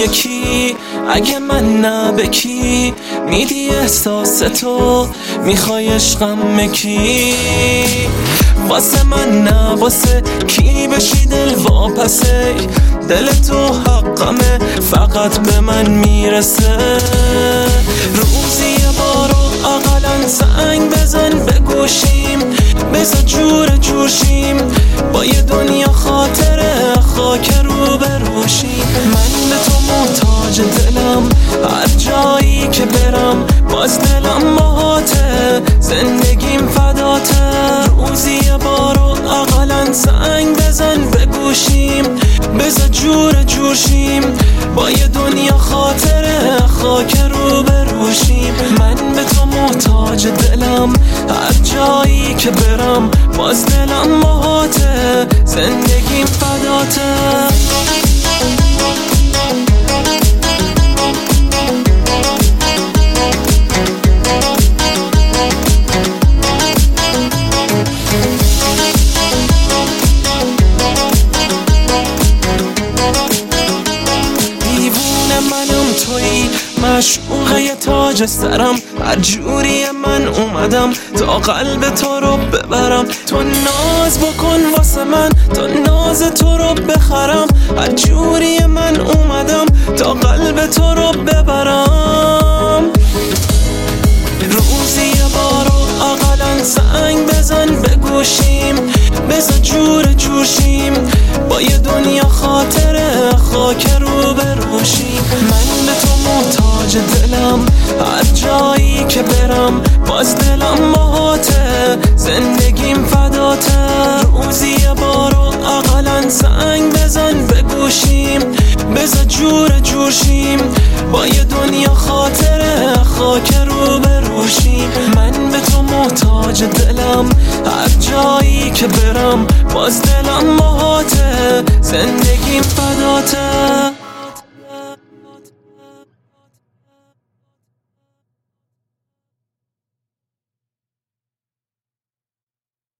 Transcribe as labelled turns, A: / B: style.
A: کی؟ اگه من نبکی میدی احساس تو، میخوای عشقم کی؟ واسه من نه واسه کی بشی دل واپسه، دل تو حقمه فقط به من میرسه. روزی یه بارو اقلن زنگ بزن به گوشیم، بذار جور شیم با یه دنیا خاطره خاک رو بروشیم. من به تو محتاج دلم، هر جایی که برم باز دلم باهاته، زندگیم فداته. روزی یه بارو اقلن زنگ بزن به گوشیم، بذار جور شیم با یه دنیا خاطره خاک رو بروشیم. من به تو محتاج دلم، هر جایی که برم باز دلم باهاته، زندگیم فداته. منم تویی، مشعوقه یه تاج سرم، هر جوری من اومدم تا قلب تو رو ببرم. تو ناز بکن واسه من تا ناز تو رو بخرم، هر جوری من اومدم تا قلب تو رو ببرم. روزی یه بارو اقلن زنگ بزن به گوشیم، بذار جور شیم با یه دنیا خاطره خاک رو بروشیم. من به تو محتاج دلم، هر جایی که برم باز دلم باهاته، زندگیم فداته. روزی یه بارو اقلن زنگ بزن به گوشیم، بذار جور شیم با یه دنیا خاطره خاک رو بروشیم. من به تو محتاج دلم، هر جایی که برم باز دلم باهاته، زندگیم